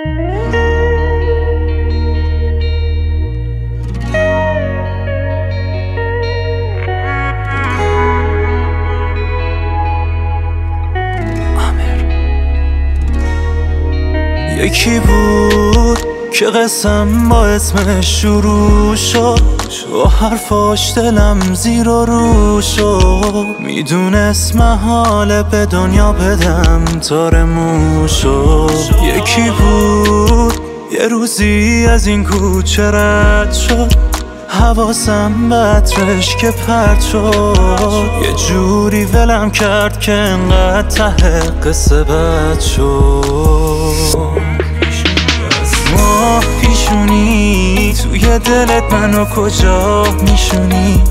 یکی بود که قسم با اسمش شروع شد، با حرفاش دلم زیر و رو شد. میدونست محاله به دنیا بدم تار مو شد. یکی بود یه روزی از این کوچه رد شد، حواسم به عطرش که پرد شد. یه جوری ولم کرد که انقدر ته قصه بد شد. ماه پیشونی توی دلت منو کجا میشونی؟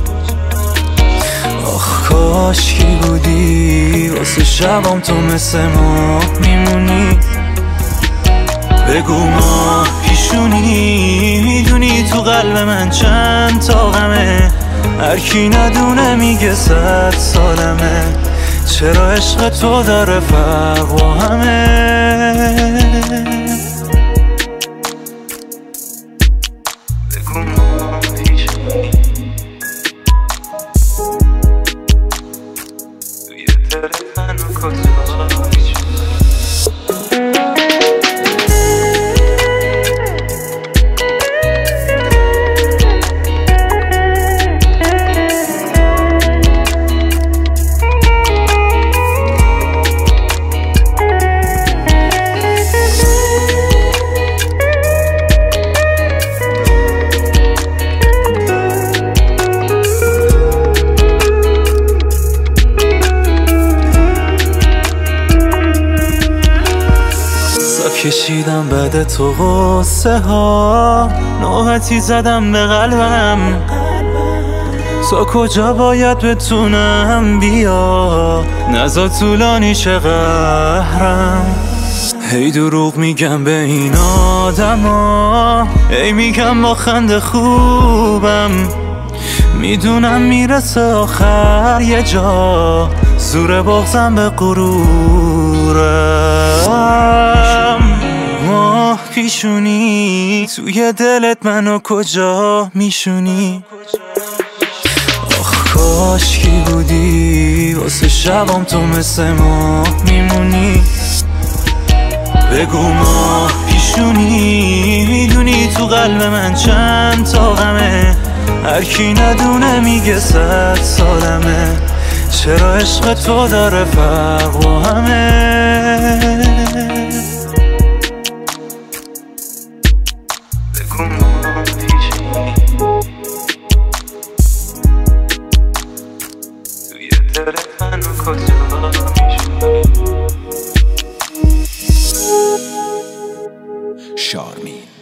آخ کاش کی بودی واسه شبام تو مثل ما میمونی. بگو ماه پیشونی میدونی تو قلب من چند تا غمه، هر کی ندونه میگه 100 سالمه. چرا عشق تو داره فرق با همه؟ بگو ماه پیشونی توی دلت منو کجا میشونی؟ کشیدم بعد تو غصه ها، نوبتی زدم به قلبم. تا کجا باید بتونم بیا، نزا طولانی چه قهرم. هی دروغ میگم به این آدما، هی میگم با خنده خوبم. میدونم میرسه آخر یه جا، زور بغضم به غرورم. ماه پیشونی توی دلت منو کجا میشونی؟ آخ کاش کی بودی واسه شبام تو مثل ما میمونی. بگو ماه پیشونی میدونی تو قلب من چند تا غمه، هر کی ندونه میگه 100 سالمه. چرا عشق تو داره فرق با همه؟ بگو ماه پیشونی توی دلت منو کجا میشونی؟ شارمین